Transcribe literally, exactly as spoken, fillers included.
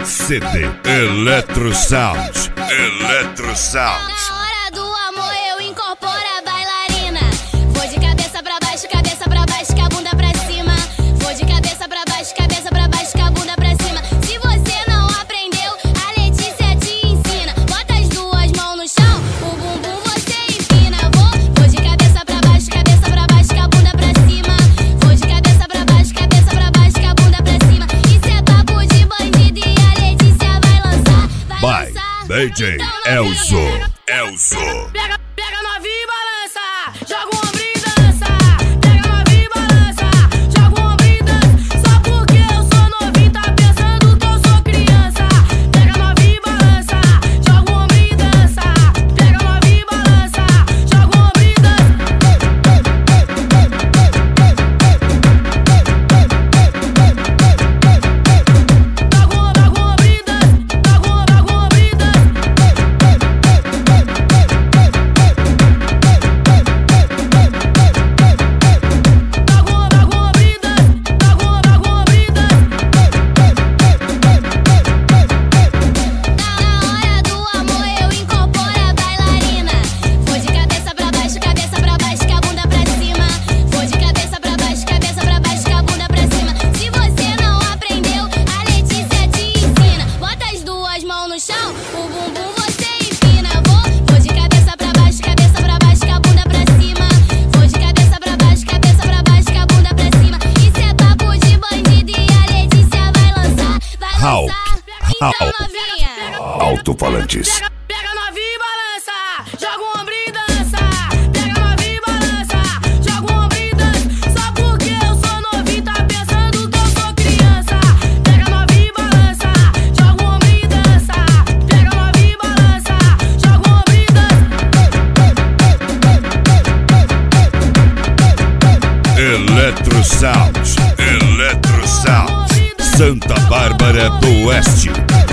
C D Electro Sound. Electro Sound. Na hora do amor eu incorporo a bailarina. Vou de cabeça pra baixo, cabeça pra baixo, com a bunda pra cima. Vou de cabeça pra baixo, cabeça pra baixo, com a bunda pra cima. Se você não aprendeu, a Letícia te ensina. Bota as duas mãos no chão, o bumbum você empina. Vou, vou de cabeça pra baixo, cabeça pra baixo, com a bunda pra cima. Vou de cabeça pra baixo, cabeça pra baixo, com a bunda pra cima. Isso é papo de bandido e a Letícia vai lançar. Vai By lançar. D J Elzo. Elzo. Pega, pega novinha e balança, joga o ombro e dança. Pega novinha e balança, joga o ombro e dança. Só porque eu sou novinho, tá pensando que eu sou criança. Pega novinha e balança, joga o ombro e dança. Pega novinha e balança, joga o ombro e o bumbum você empina. Vou, vou de cabeça pra baixo, cabeça pra baixo, com a bunda pra cima. Vou de cabeça pra baixo, cabeça pra baixo, com a bunda pra cima. Isso é papo de bandido e a Letícia vai lançar. Vai How? lançar. Então How? novinha. Alto-falantes. Pega, pega novinha e balança, joga o ombro e dança. Pega novinha e balança, joga o ombro e dança. Só porque eu sou novinho, tá pensando que eu sou criança. Pega novinha e balança, joga o ombro e dança. Pega novinha e balança, joga o ombro e dança. Electro Sound. Electro Sound. Santa Bárbara do Oeste.